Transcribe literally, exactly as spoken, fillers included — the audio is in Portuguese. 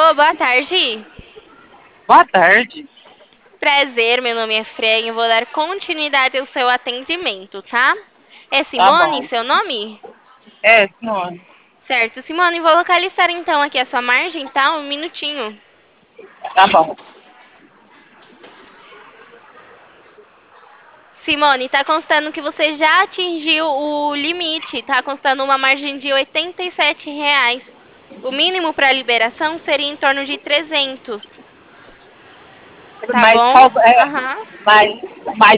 Alô, boa tarde. Boa tarde. Prazer, meu nome é Freya e vou dar continuidade ao seu atendimento, tá? É Tá Simone, bom. seu nome? É, senhor. Certo, Simone, vou localizar então aqui a sua margem, tá? Um minutinho. Tá bom. Simone, tá constando que você já atingiu o limite, tá constando uma margem de oitenta e sete reais. O mínimo para liberação seria em torno de trezentos, tá Mas bom? qual é? Aham. Mas, mas